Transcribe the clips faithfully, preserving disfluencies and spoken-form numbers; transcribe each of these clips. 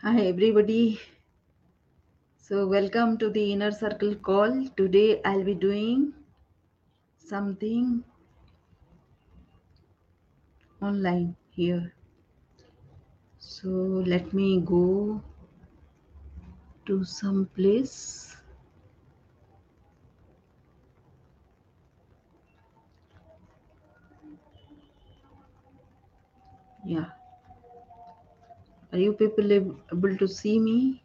Hi, everybody. So, welcome to the Inner Circle call. Today, I'll be doing something online here. So, let me go to some place. Yeah. Are you people ab- able to see me?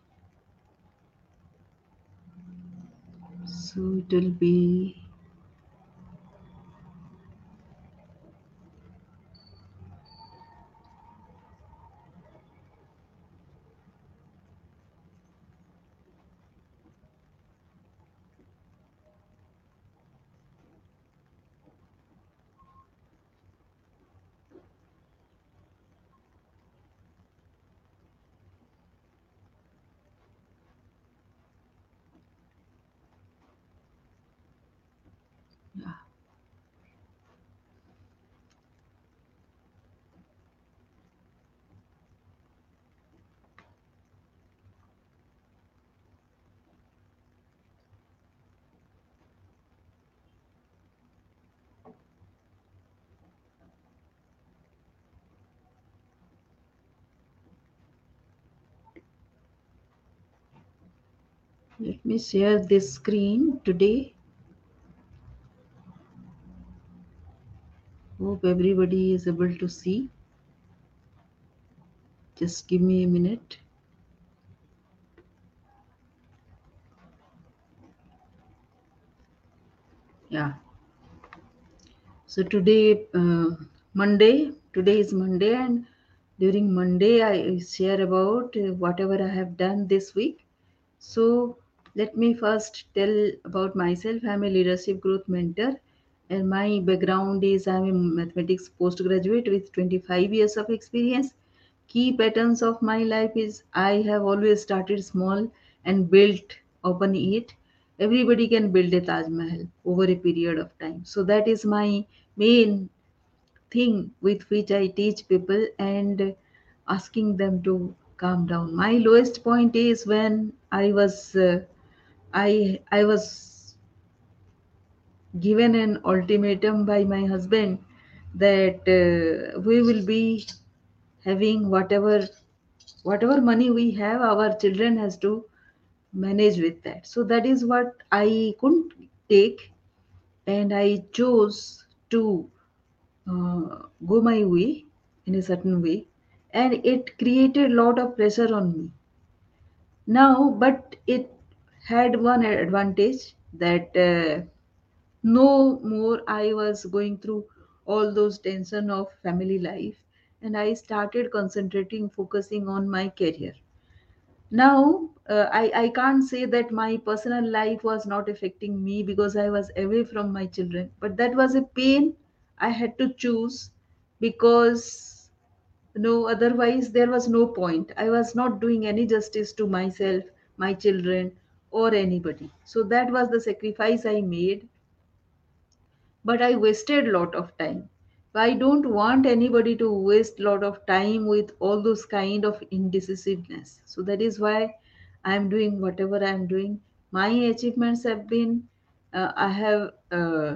So, it will be, yeah. Let me share this screen today. Hope everybody is able to see. Just give me a minute. Yeah. So today, uh, Monday, today is Monday, and during Monday, I share about uh, whatever I have done this week. So let me first tell about myself. I'm a leadership growth mentor, and my background is I'm a mathematics postgraduate with twenty-five years of experience. Key patterns of my life is I have always started small and built upon it. Everybody can build a Taj Mahal over a period of time. So that is my main thing with which I teach people and asking them to calm down. My lowest point is when I was uh, I I was given an ultimatum by my husband that uh, we will be having whatever whatever money we have, our children has to manage with that. So that is what I couldn't take, and I chose to uh, go my way in a certain way, and it created a lot of pressure on me now. But it had one advantage that uh, no more I was going through all those tension of family life, and I started concentrating, focusing on my career. Now uh, I, I can't say that my personal life was not affecting me because I was away from my children, but that was a pain I had to choose, because no, otherwise there was no point. I was not doing any justice to myself, my children, or anybody. So that was the sacrifice I made, but I wasted a lot of time. I don't want anybody to waste a lot of time with all those kind of indecisiveness. So that is why I am doing whatever I am doing. My achievements have been, uh, I have uh,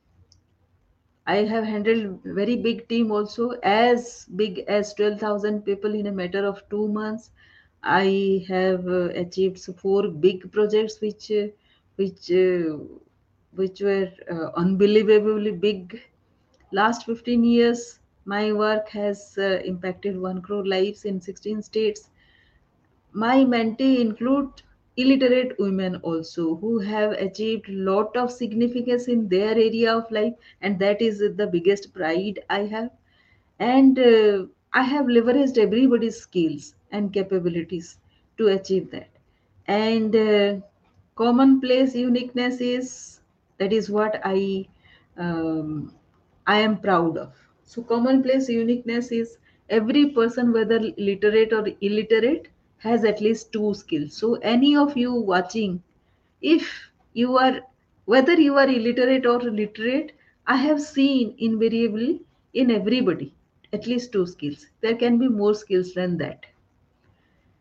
I have handled very big team also, as big as twelve thousand people in a matter of two months. I have uh, achieved four big projects which uh, which uh, which were uh, unbelievably big. Last fifteen years, my work has uh, impacted one crore lives in sixteen states. My mentee include illiterate women also who have achieved lot of significance in their area of life, and that is the biggest pride I have. And uh, I have leveraged everybody's skills and capabilities to achieve that. And uh, commonplace uniqueness is, that is what I um, I am proud of. So commonplace uniqueness is every person, whether literate or illiterate, has at least two skills. So any of you watching, if you are, whether you are illiterate or literate, I have seen invariably in everybody at least two skills. There can be more skills than that.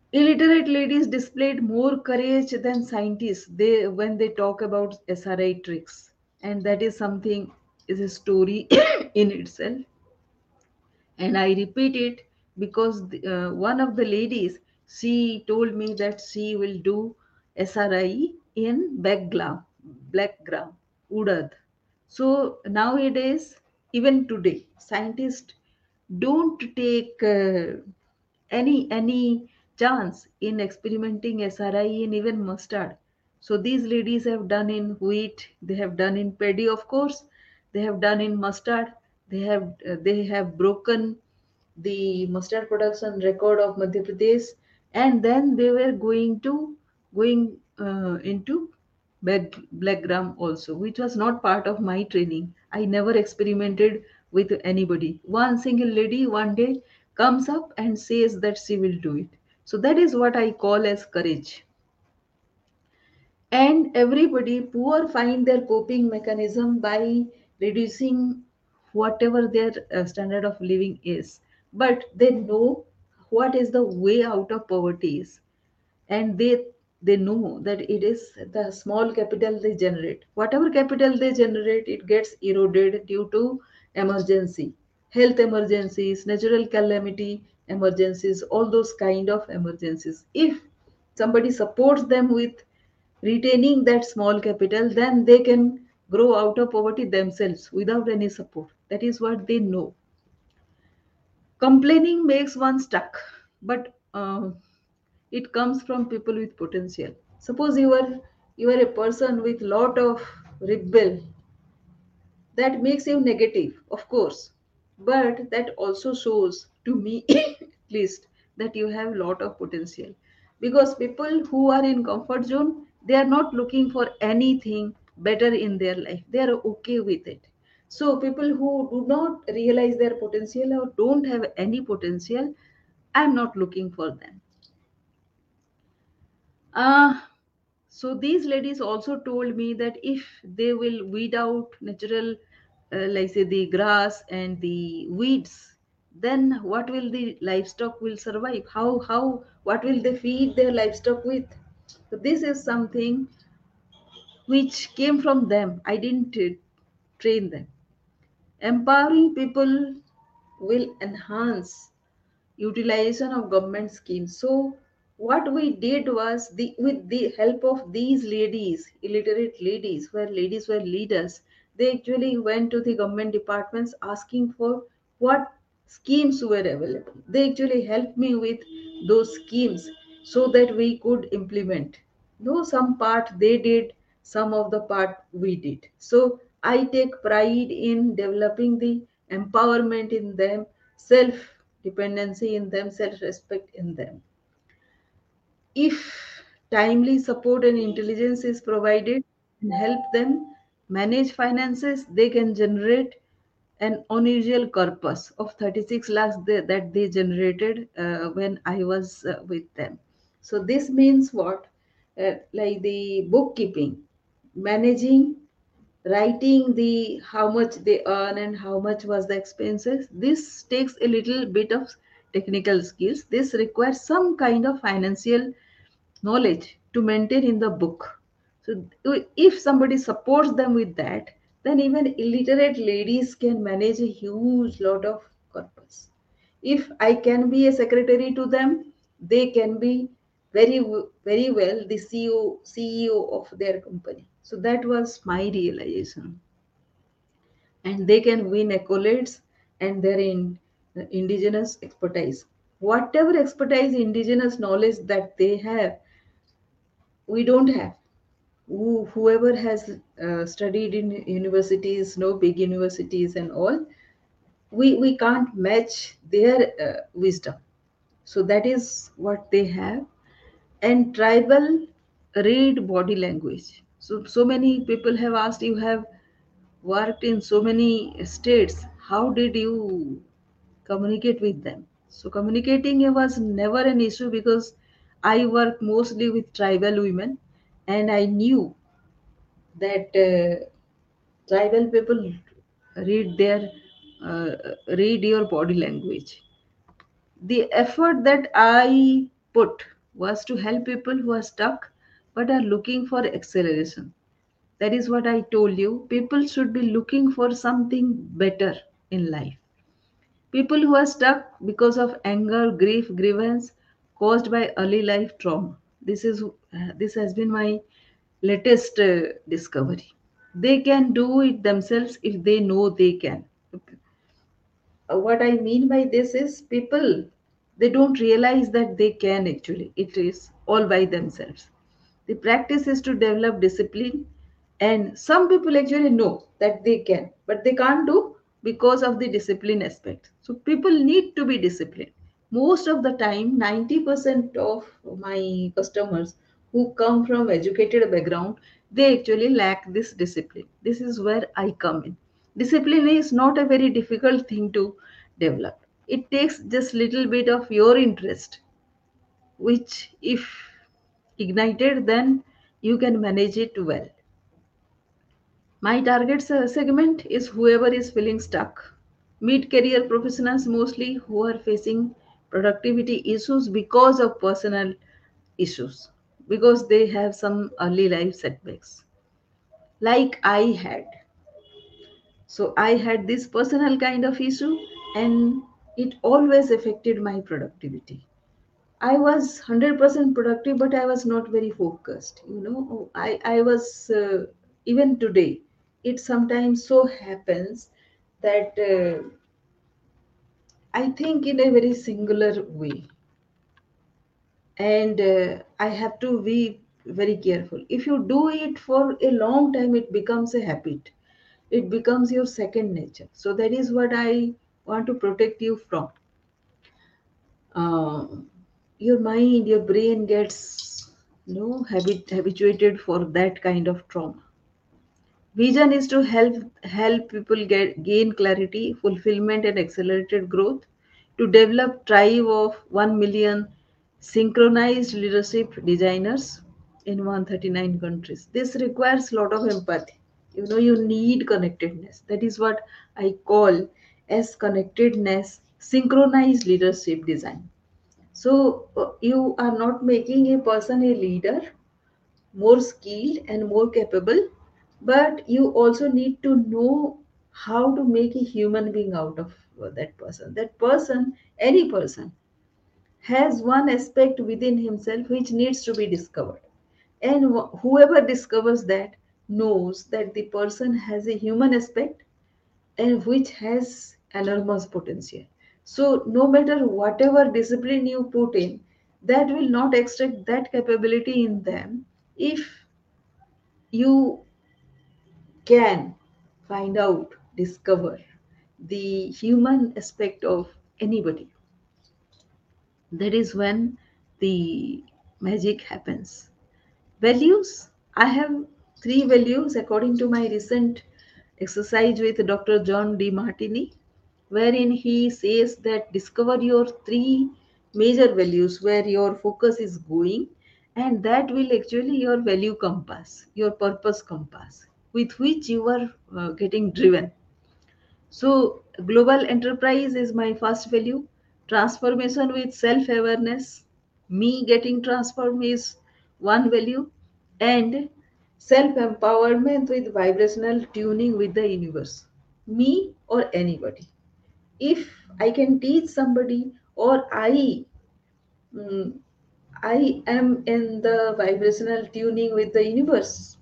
Illiterate ladies displayed more courage than scientists they when they talk about S R I tricks, and that is something is a story in itself. And I repeat it because the, uh, one of the ladies, she told me that she will do S R I in background, background, Udad. So nowadays, even today, scientists don't take uh, any any chance in experimenting S R I in even mustard. So these ladies have done in wheat, they have done in paddy, of course, they have done in mustard, they have uh, they have broken the mustard production record of Madhya Pradesh, and then they were going to going uh, into black, black gram also, which was not part of my training. I never experimented with anybody. One single lady one day comes up and says that she will do it. So that is what I call as courage. And everybody poor find their coping mechanism by reducing whatever their uh, standard of living is, but they know what is the way out of poverty is, and they they know that it is the small capital they generate. Whatever capital they generate, it gets eroded due to emergency, health emergencies, natural calamity emergencies, all those kind of emergencies. If somebody supports them with retaining that small capital, then they can grow out of poverty themselves without any support. That is what they know. Complaining makes one stuck, but uh, it comes from people with potential. Suppose you are you are a person with lot of rebel, that makes you negative, of course, but that also shows to me at least that you have lot of potential, because people who are in comfort zone, they are not looking for anything better in their life, they are okay with it. So people who do not realize their potential or don't have any potential, I'm not looking for them. uh, so these ladies also told me that if they will weed out natural, uh, like say the grass and the weeds, then what will the livestock will survive? How how what will they feed their livestock with? So this is something which came from them. I didn't uh, train them. Empowering people will enhance utilization of government schemes. So what we did was, the with the help of these ladies, illiterate ladies, where ladies were leaders, they actually went to the government departments asking for what schemes were available. They actually helped me with those schemes so that we could implement. Though some part they did, some of the part we did. So I take pride in developing the empowerment in them, self dependency in them, self respect in them. If timely support and intelligence is provided and help them manage finances, they can generate an unusual corpus of thirty-six lakhs they, that they generated uh, when I was uh, with them. So this means what? Uh, like the bookkeeping, managing, writing the how much they earn and how much was the expenses. This takes a little bit of technical skills. This requires some kind of financial knowledge to maintain in the book. So if somebody supports them with that, then even illiterate ladies can manage a huge lot of corpus. If I can be a secretary to them, they can be very very well the C E O C E O of their company. So that was my realization, and they can win accolades and their in indigenous expertise. Whatever expertise, indigenous knowledge that they have, we don't have. Who, whoever has uh, studied in universities, no big universities and all, we we can't match their uh, wisdom. So that is what they have. And tribal read body language. So so many people have asked, you have worked in so many states, how did you communicate with them? So communicating was never an issue because I work mostly with tribal women, and I knew that uh, tribal people read their uh, read your body language. The effort that I put, was to help people who are stuck but are looking for acceleration. That is what I told you. People should be looking for something better in life. People who are stuck because of anger, grief, grievance caused by early life trauma. This is uh, this has been my latest uh, discovery. They can do it themselves if they know they can. Uh, what I mean by this is people, they don't realize that they can actually. It is all by themselves. The practice is to develop discipline, and some people actually know that they can, but they can't do because of the discipline aspect. So people need to be disciplined. Most of the time, ninety percent of my customers who come from educated background, they actually lack this discipline. This is where I come in. Discipline is not a very difficult thing to develop. It takes just little bit of your interest, which if ignited, then you can manage it well. My target se- segment is whoever is feeling stuck. Mid career professionals mostly who are facing productivity issues because of personal issues, because they have some early life setbacks, like I had. So I had this personal kind of issue, and it always affected my productivity. I was one hundred percent productive, but I was not very focused. You know, I, I was, uh, even today, it sometimes so happens that uh, I think in a very singular way. And uh, I have to be very careful. If you do it for a long time, it becomes a habit, it becomes your second nature. So that is what I want to protect you from. uh, your mind, your brain gets, you know, habit, habituated for that kind of trauma. Vision is to help help people get gain clarity, fulfillment, and accelerated growth. To develop tribe of one million synchronized leadership designers in one hundred thirty-nine countries. This requires a lot of empathy. You know, you need connectedness. That is what I call as connectedness, synchronized leadership design. So uh, you are not making a person a leader, more skilled and more capable, but you also need to know how to make a human being out of uh, that person. That person, any person, has one aspect within himself which needs to be discovered. And wh- whoever discovers that knows that the person has a human aspect and which has enormous potential. So, no matter whatever discipline you put in, that will not extract that capability in them if you can find out, discover the human aspect of anybody. That is when the magic happens. Values. I have three values according to my recent exercise with Doctor John D. Martini, wherein he says that discover your three major values where your focus is going, and that will actually your value compass, your purpose compass, with which you are uh, getting driven. So, global enterprise is my first value. Transformation with self awareness. Me getting transformed is one value. And self empowerment with vibrational tuning with the universe. Me or anybody. If I can teach somebody, or I, mm, I am in the vibrational tuning with the universe,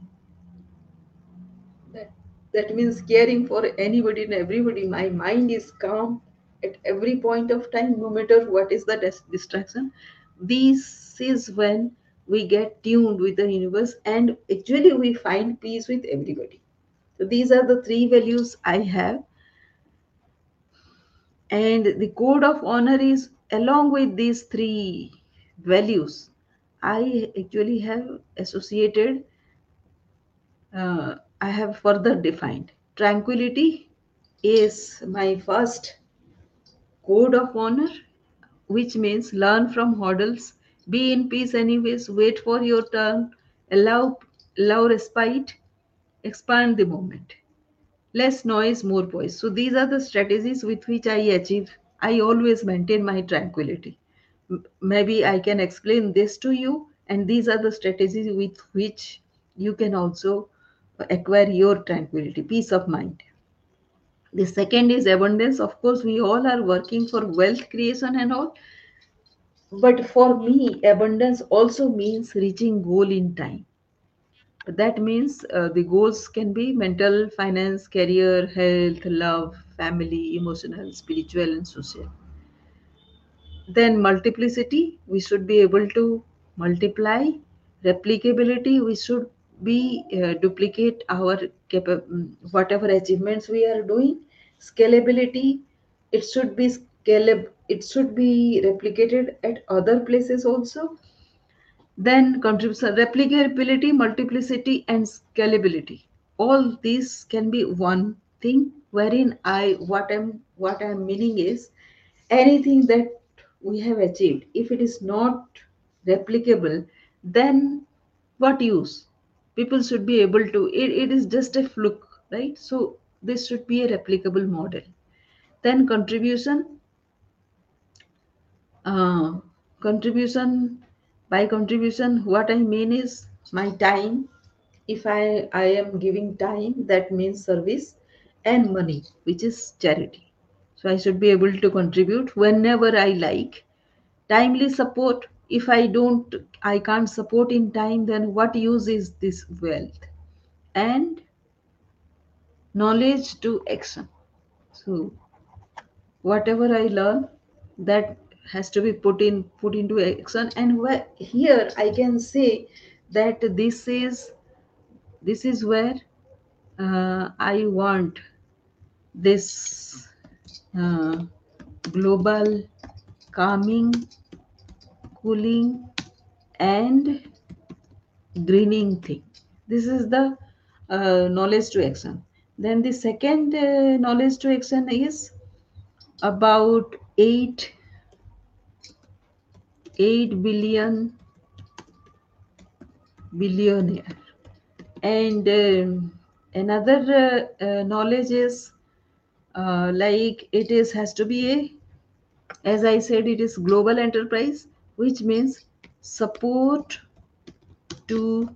that that means caring for anybody and everybody. My mind is calm at every point of time, no matter what is the dis- distraction. This is when we get tuned with the universe, and actually we find peace with everybody. So these are the three values I have, and the code of honor is along with these three values. I actually have associated, uh, I have further defined. Tranquility is my first code of honor, which means learn from hurdles, be in peace anyways, wait for your turn, allow, allow respite, expand the moment. Less noise, more voice. So these are the strategies with which I achieve. I always maintain my tranquility. M- maybe I can explain this to you, and these are the strategies with which you can also acquire your tranquility, peace of mind. The second is abundance. Of course, we all are working for wealth creation and all, but for me, abundance also means reaching goal in time. That means uh, the goals can be mental, finance, career, health, love, family, emotional, spiritual, and social. Then multiplicity, we should be able to multiply. Replicability, we should be uh, duplicate our capa- mm, whatever achievements we are doing. Scalability, it should be scalable, it should be replicated at other places also. Then contribution, replicability, multiplicity, and scalability. All these can be one thing. Wherein I what I'm what I'm meaning is anything that we have achieved, if it is not replicable, then what use? People should be able to. It, it is just a fluke, right? So this should be a replicable model. Then contribution, uh, contribution by contribution, what I mean is my time. If I, I am giving time, that means service, and money, which is charity. So I should be able to contribute whenever I like. Timely support, if I don't, I can't support in time, then what use is this wealth? And knowledge to action. So whatever I learn, that has to be put in put into action. And where, here I can say that this is this is where uh, I want this uh, global calming, cooling, and greening thing. This is the uh, knowledge to action. Then the second uh, knowledge to action is about eight eight billion billionaire. And um, another uh, uh, knowledge is uh, like it is has to be a, as I said, it is global enterprise, which means support to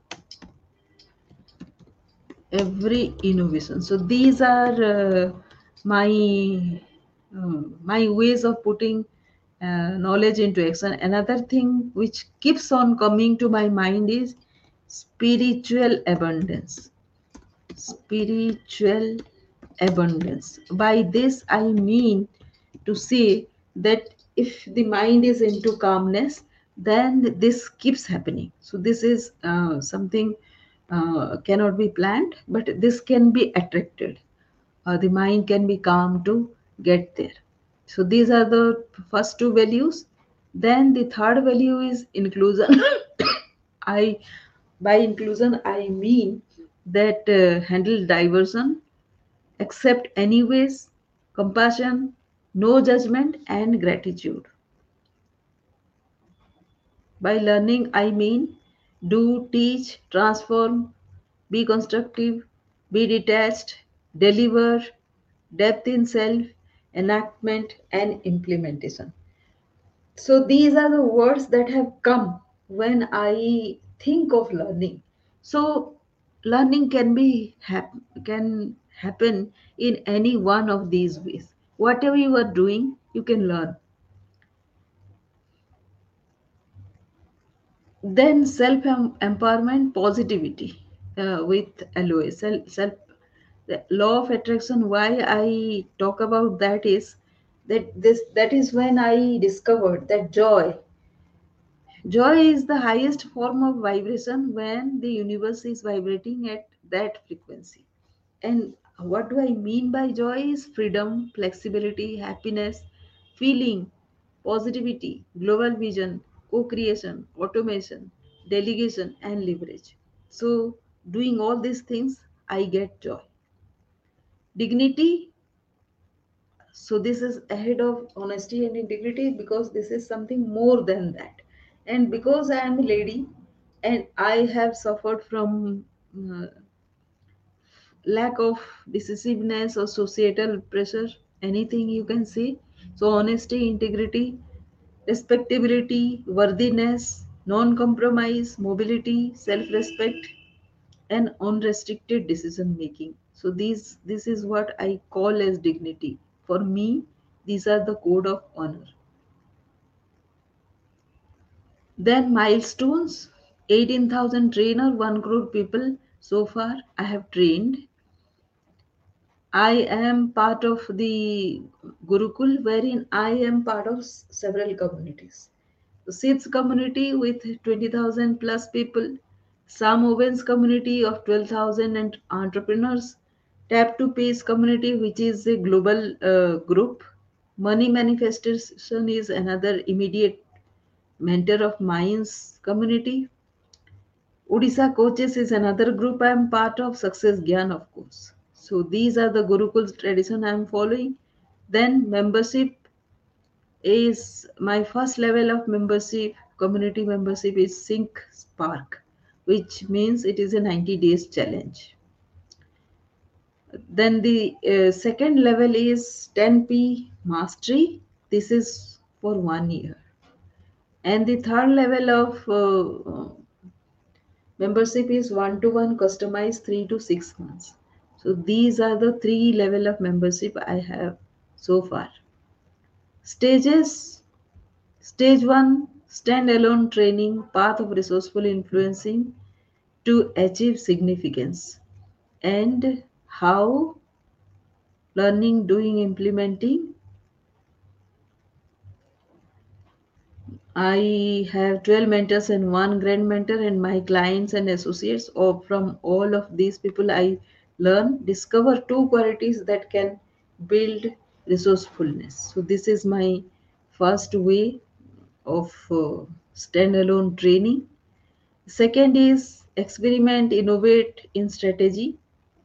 every innovation. So these are uh, my uh, my ways of putting uh, knowledge into action. Another thing which keeps on coming to my mind is spiritual abundance. Spiritual abundance. By this, I mean to say that if the mind is into calmness, then this keeps happening. So, this is uh, something uh, cannot be planned, but this can be attracted. Uh, the mind can be calm to get there. So, these are the first two values. Then, the third value is inclusion. I by inclusion I mean that uh, handle diversion, accept anyways, compassion, no judgment, and gratitude. By learning I mean do, teach, transform, be constructive, be detached, deliver, depth in self, enactment, and implementation. So these are the words that have come when I think of learning. So learning can be hap- can happen in any one of these ways. Whatever you are doing, you can learn. Then self empowerment, positivity uh, with L O A. Self, self the law of attraction. Why I talk about that is that this that is when I discovered that joy Joy is the highest form of vibration when the universe is vibrating at that frequency. And what do I mean by joy is freedom, flexibility, happiness, feeling, positivity, global vision, co creation, automation, delegation, and leverage. So, doing all these things, I get joy. Dignity, so this is ahead of honesty and integrity because this is something more than that. And because I am a lady and I have suffered from uh, lack of decisiveness or societal pressure, anything you can say. So honesty, integrity, respectability, worthiness, non compromise, mobility, self respect, and unrestricted decision making. So these this is what I call as dignity. For me, these are the code of honor. Then milestones, eighteen thousand trainer, one crore people so far I have trained. I am part of the Gurukul, wherein I am part of s- several communities. The Sids community with twenty thousand plus people, Sam Owens community of twelve thousand and entrepreneurs, Tap to Pays community, which is a global uh, group. Money Manifestation is another immediate mentor of Minds community. Odisha Coaches is another group I am part of, Success Gyan, of course. So these are the Gurukul tradition I am following. Then membership is my first level of membership, community membership is Sync Spark, which means it is a ninety days challenge. Then the uh, second level is ten P Mastery. This is for one year. And the third level of uh, membership is one to one customized three to six months. So these are the three level of membership I have so far. Stages. Stage one, standalone training, path of resourceful influencing to achieve significance. And how learning, doing, implementing. I have twelve mentors and one grand mentor, and my clients and associates. Or from all of these people, I learn, discover two qualities that can build resourcefulness. So, this is my first way of uh, standalone training. Second is experiment, innovate in strategy,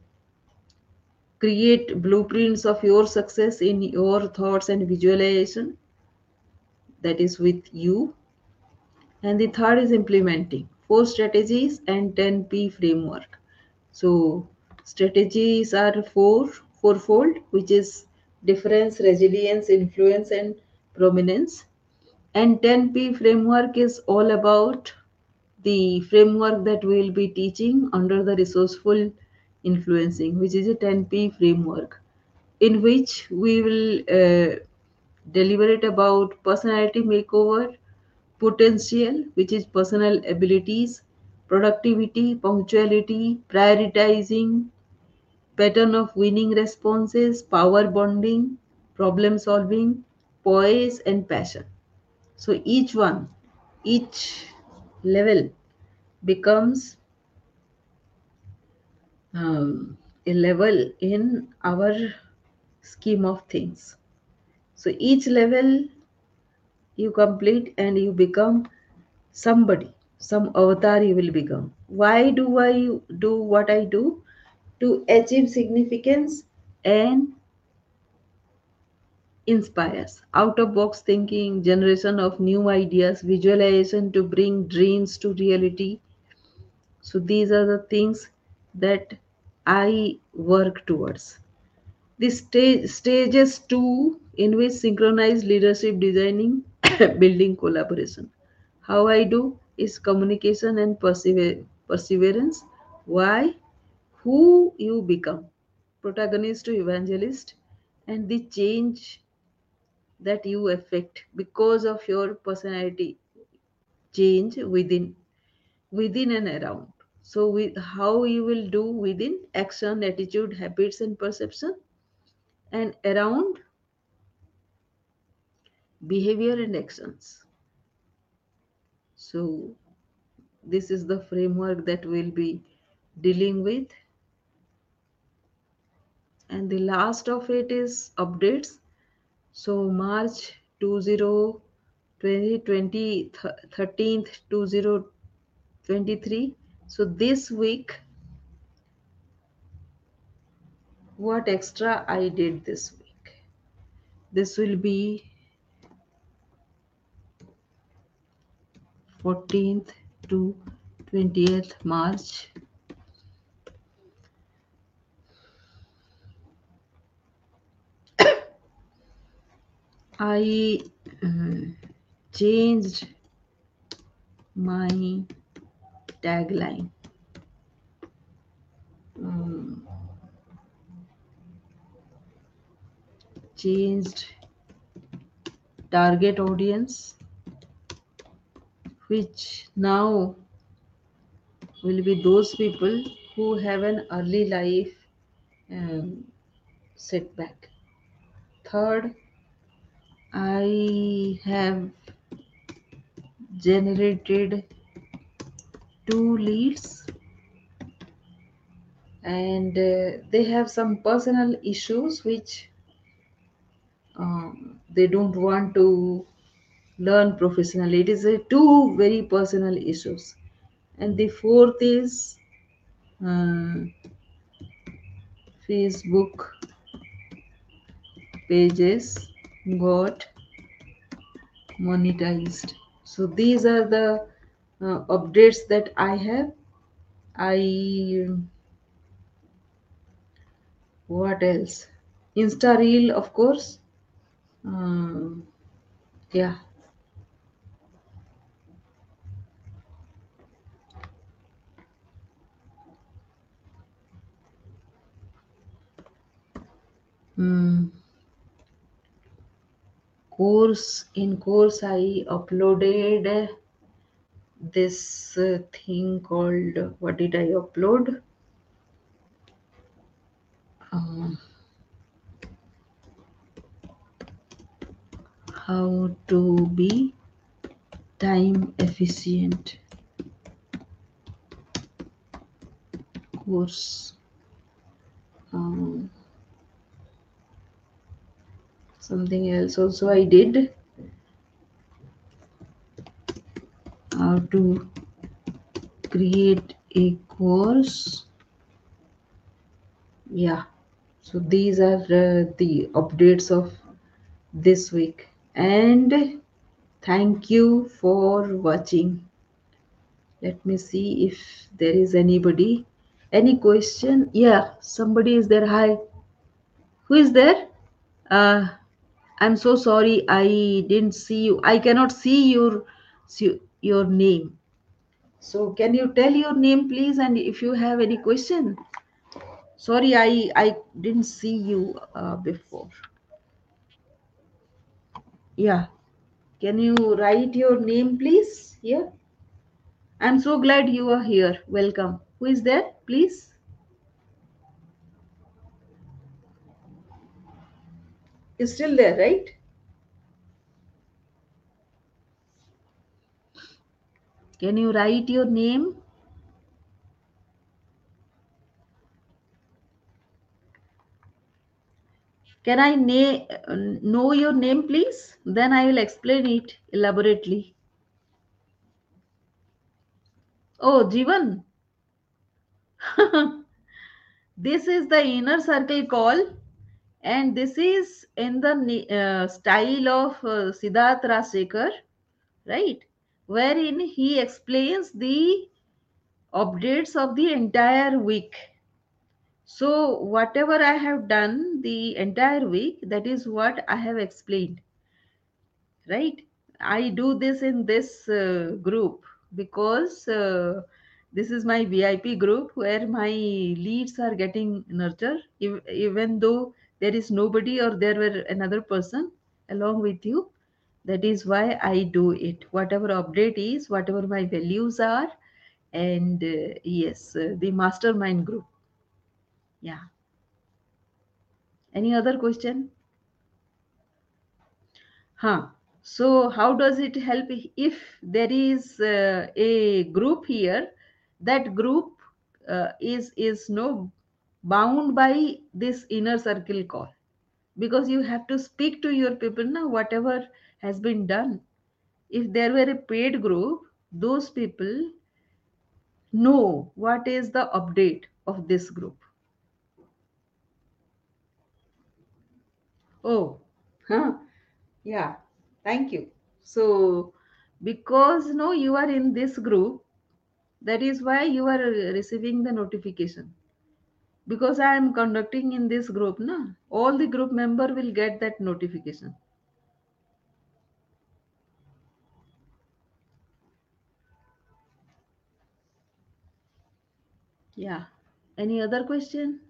create blueprints of your success in your thoughts and visualization, that is with you. And the third is implementing four strategies and ten P framework. So strategies are four, fourfold, which is difference, resilience, influence, and prominence. And ten P framework is all about the framework that we will be teaching under the resourceful influencing, which is a ten P framework, in which we will uh, deliberate about personality makeover, potential, which is personal abilities, productivity, punctuality, prioritizing, pattern of winning responses, power bonding, problem solving, poise, and passion. So each one, each level becomes um, a level in our scheme of things. So each level you complete and you become somebody, some avatar you will become. Why do I do what I do? To achieve significance and inspires. Out of box thinking, generation of new ideas, visualization to bring dreams to reality. So these are the things that I work towards. The stage, stages two, in which synchronized leadership designing, building collaboration. How I do is communication and persever- perseverance. Why? Who you become, protagonist to evangelist, and the change that you affect because of your personality change within within and around. So with how you will do within action, attitude, habits, and perception, and around behavior and actions. So, this is the framework that we'll be dealing with. And the last of it is updates. So, March twenty twenty, thirteenth, twenty twenty-three. So, this week, what extra I did this week? This will be fourteenth to twentieth March. I uh, changed my tagline. Um, changed target audience, which now will be those people who have an early life um, setback. Third, I have generated two leads, and uh, they have some personal issues which um, they don't want to learn professionally. It is a two very personal issues. And the fourth is uh, Facebook pages got monetized. So these are the uh, updates that I have. I What else? Insta Reel, of course. Um, yeah. Mm, course in course I uploaded this uh, thing called, what did I upload? Um, how to be time efficient course. Um, something else also I did, how to create a course. Yeah. So these are uh, the updates of this week. And thank you for watching. Let me see if there is anybody. Any question? Yeah, somebody is there. Hi. Who is there? Uh, I'm so sorry. I didn't see you. I cannot see your see your name. So can you tell your name, please? And if you have any question. Sorry, I I didn't see you uh, before. Yeah. Can you write your name, please? Here. I'm so glad you are here. Welcome. Who is there, please? You're still there, right? Can you write your name? Can I na- uh, know your name, please? Then I will explain it elaborately. Oh, Jivan. This is the inner circle call, and this is in the ni- uh, style of uh, Siddharth Rajsekar, right? Wherein he explains the updates of the entire week. So, whatever I have done the entire week, that is what I have explained, right? I do this in this uh, group because uh, this is my V I P group where my leads are getting nurtured, ev- even though there is nobody or there were another person along with you. That is why I do it. Whatever update is, whatever my values are, and uh, yes, uh, the mastermind group. Yeah. Any other question? Huh. So how does it help if there is uh, a group here? That group uh, is is no bound by this inner circle call, because you have to speak to your people now. Whatever has been done. If there were a paid group, those people know what is the update of this group. Oh, huh. Yeah. Thank you. So because no, you are in this group, that is why you are uh, receiving the notification, because I am conducting in this group na, all the group member will get that notification. Yeah. Any other question?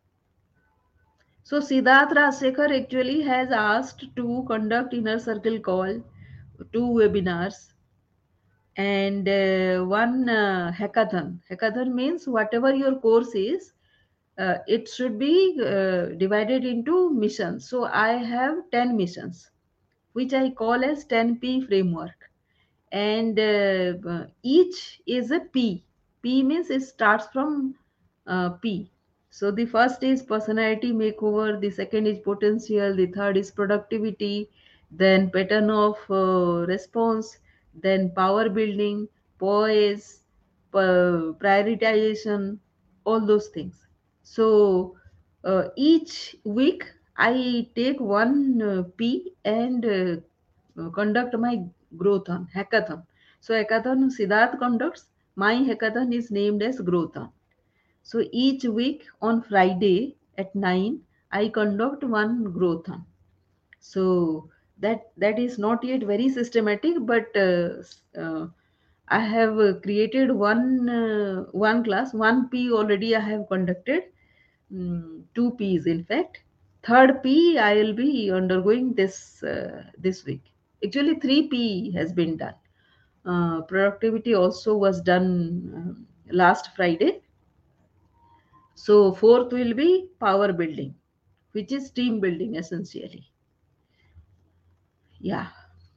So Siddharth Rajsekhar actually has asked to conduct inner circle call, two webinars, and uh, one uh, hackathon. Hackathon means whatever your course is, uh, it should be uh, divided into missions. So I have ten missions, which I call as ten P framework. And uh, each is a P. P means it starts from uh, P. So the first is personality makeover, the second is potential, the third is productivity, then pattern of uh, response, then power building, poise, pa- prioritization, all those things. So uh, each week I take one uh, P and uh, uh, conduct my growthon, hackathon. So hackathon Siddharth conducts. My hackathon is named as growthon. So each week on Friday at nine, I conduct one growthon. So that that is not yet very systematic, but uh, uh, I have uh, created one uh, one class, one P already I have conducted, mm, two P's in fact. Third P I will be undergoing this uh, this week. Actually, three P has been done. Uh, productivity also was done um, last Friday. So fourth will be power building, which is team building essentially. Yeah.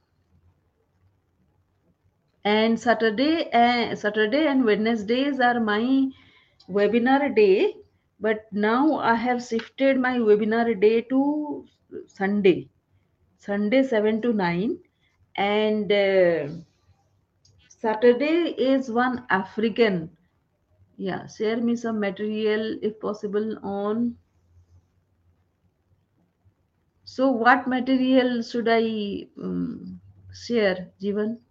And Saturday, uh, Saturday and Wednesdays are my webinar day. But now I have shifted my webinar day to Sunday, Sunday seven to nine, and uh, Saturday is one African. Yeah, share me some material if possible on. So, what material should I um, share, Jivan?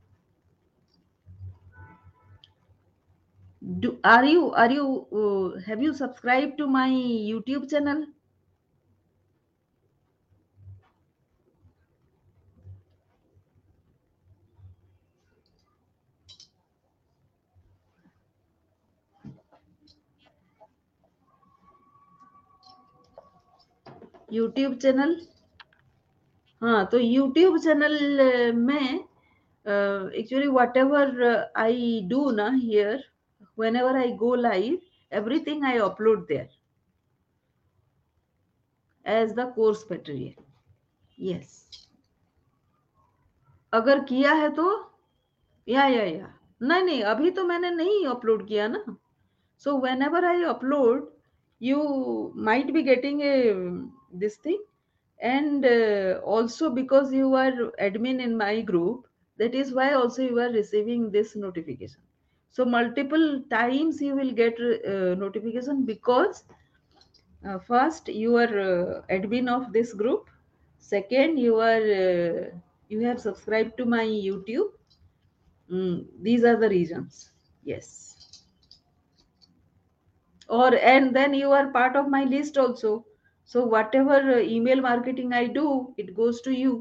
Do are you are you uh, have you subscribed to my YouTube channel? YouTube channel. हाँ तो YouTube channel में actually whatever I do ना here whenever I go live, everything I upload there as the course material. Yes. अगर किया है तो या या या नहीं नहीं अभी तो मैंने नहीं अपलोड किया ना. So whenever I upload, you might be getting a this thing, and uh, also because you are admin in my group, that is why also you are receiving this notification. So multiple times you will get uh, notification because uh, first you are uh, admin of this group, second you are uh, you have subscribed to my YouTube. Mm, these are the reasons. Yes. Or and then you are part of my list also. So whatever uh, email marketing I do, it goes to you.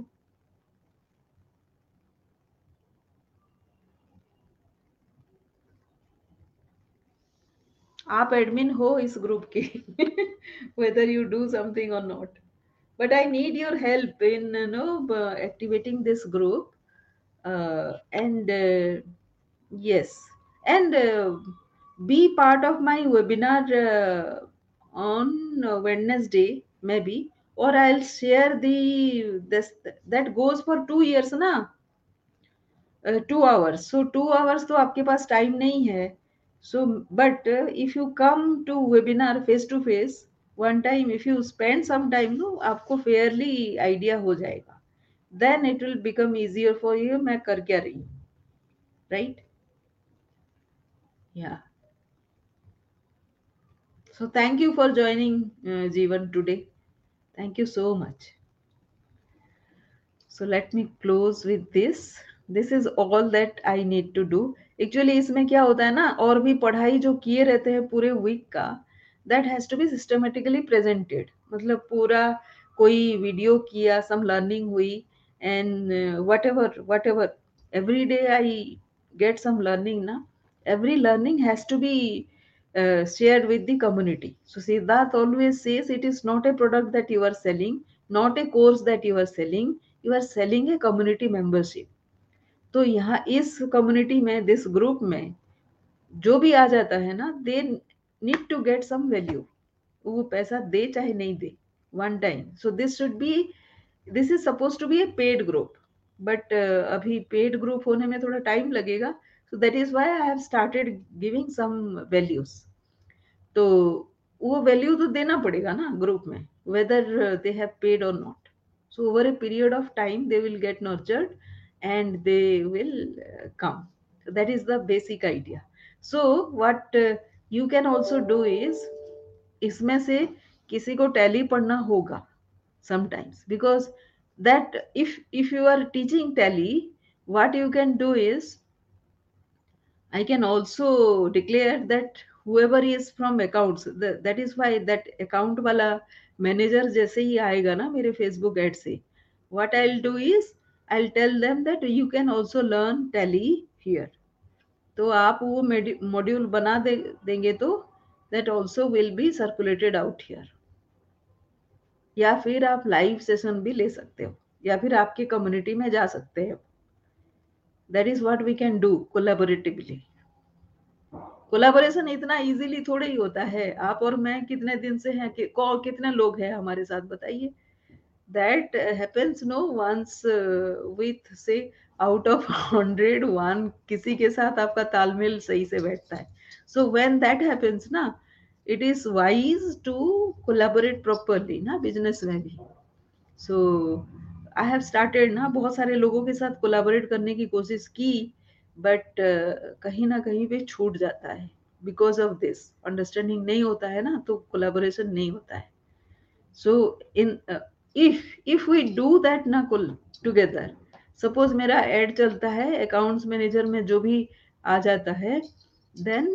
आप admin हो इस group के. whether you do something or not, but I need your help in you know uh, activating this group, uh, and uh, yes, and uh, be part of my webinar uh, on uh, Wednesday maybe, or I'll share the this that goes for two years na. Two hours so two hours तो आपके पास time नहीं है. So but if you come to webinar face to face one time, if you spend some time, no आपको fairly idea हो जाएगा. Then it will become easier for you मैं कर क्या रही हूँ. Right. Yeah. So thank you for joining Jeevan today. Thank you so much. So let me close with this. This is all that I need to do. Actually इसमें क्या होता है ना, और भी पढ़ाई जो किए रहते हैं पूरे वीक का, that has to be systematically presented. मतलब पूरा कोई वीडियो किया, some learning हुई, and uh, whatever whatever every day I get some learning ना. Every learning has to be uh, shared with the community. So Siddharth always says it is not a product that you are selling, not a course that you are selling, you are selling a community membership. तो यहाँ इस community में, this group में जो भी आ जाता है ना, they need to get some value. वो पैसा दे चाहे नहीं दे, one time. So this should be, this is suppose to be a paid group, but अभी पेड ग्रुप होने में थोड़ा टाइम लगेगा. सो दैट इज वाई आई हैव स्टार्टेड गिविंग सम वैल्यूज. तो वो वैल्यू तो देना पड़ेगा ना ग्रुप में, वेदर दे हैव पेड और not. So over a period of time they will get nurtured and they will uh, come. So that is the basic idea. So what uh, you can also do is, इसमें से किसी को tally पढ़ना होगा sometimes, because that if if you are teaching tally, what you can do is, I can also declare that whoever is from accounts, the, that is why that account वाला manager जैसे ही आएगा ना मेरे Facebook ad से, what I'll do is I'll tell them that you can also learn tally here. तो आप वो मॉड्यूल बना दे, देंगे तो that also will be circulated out here. या फिर आप लाइव सेशन भी ले सकते हो, या फिर आपके कम्युनिटी में जा सकते हो. That is what we can do collaboratively. Collaboration इतना इजीली थोड़े ही होता है. आप और मैं कितने दिन से हैं, कि, कितने लोग हैं हमारे साथ, बताइए. That happens no once with से आउट ऑफ हंड्रेड वन किसी के साथ आपका तालमेल सही से बैठता है. सो व्हेन दैट हैपेंस ना, it is wise to collaborate properly ना बिजनेस में भी. सो आई हैव स्टार्टेड ना बहुत सारे लोगों के साथ कोलाबोरेट करने की कोशिश की, बट uh, कहीं ना कहीं पे छूट जाता है बिकॉज ऑफ दिस. अंडरस्टैंडिंग नहीं होता है ना, तो कोलाबोरेशन नहीं होता है. So in if if we do that ना टुगेदर, सपोज मेरा एड चलता है अकाउंट्स मैनेजर में, जो भी आ जाता है, then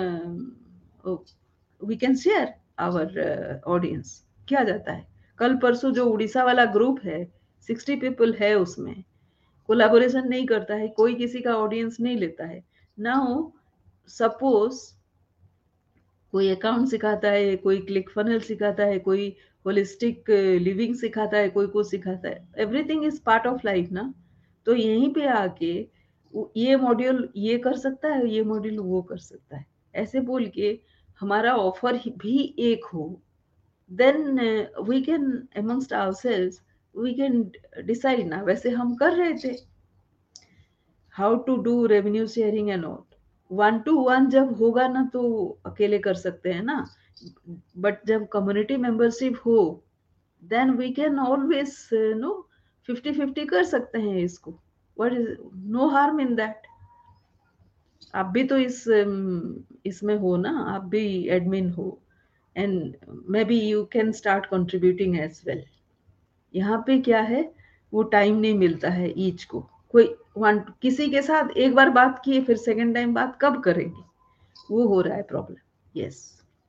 we can share our audience. क्या जाता है कल परसों जो उड़ीसा वाला ग्रुप है, सिक्सटी पीपल है, उसमें कोलैबोरेशन नहीं करता है, कोई किसी का ऑडियंस नहीं लेता है. नाउ सपोज कोई अकाउंट सिखाता है, कोई क्लिक फनल सिखाता है, कोई होलिस्टिक लिविंग सिखाता है, कोई कुछ सिखाता है. Everything is part of life ना. तो यहीं पे आके ये मॉड्यूल ये कर सकता है, ये मॉड्यूल वो कर सकता है, ऐसे बोल के हमारा ऑफर भी एक हो. Then we can amongst ourselves we can decide ना. वैसे हम कर रहे थे how to do revenue sharing and all. One to one जब होगा ना तो अकेले कर सकते हैं ना, बट जब कम्युनिटी मेंबरशिप हो, then we can always no fifty fifty कर सकते हैं इसको. What is, no harm in that. आप भी तो इस इसमें हो ना, आप भी एडमिन हो, and maybe you can start contributing as well. यहाँ पे क्या है, वो टाइम नहीं मिलता है ईच को. कोई वन किसी के साथ एक बार बात किए, फिर सेकंड टाइम बात कब करेंगे, वो हो रहा है प्रॉब्लम. यस,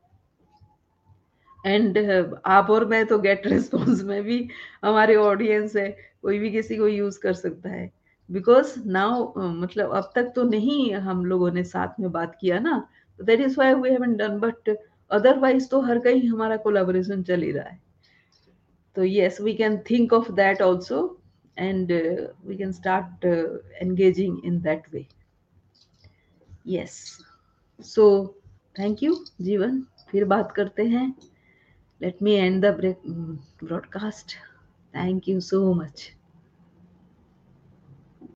एंड आप और मैं तो गेट रिस्पॉन्स में भी हमारे ऑडियंस है, कोई भी किसी को यूज कर सकता है. बिकॉज नाउ मतलब अब तक तो नहीं हम लोगों ने साथ में बात किया ना, that is why we haven't done. But otherwise तो हर कहीं हमारा कोलैबोरेशन चल ही रहा है. So yes, we can think of that also, and uh, we can start uh, engaging in that way. Yes. So thank you, Jeevan. फिर बात करते हैं. Let me end the break, broadcast. Thank you so much.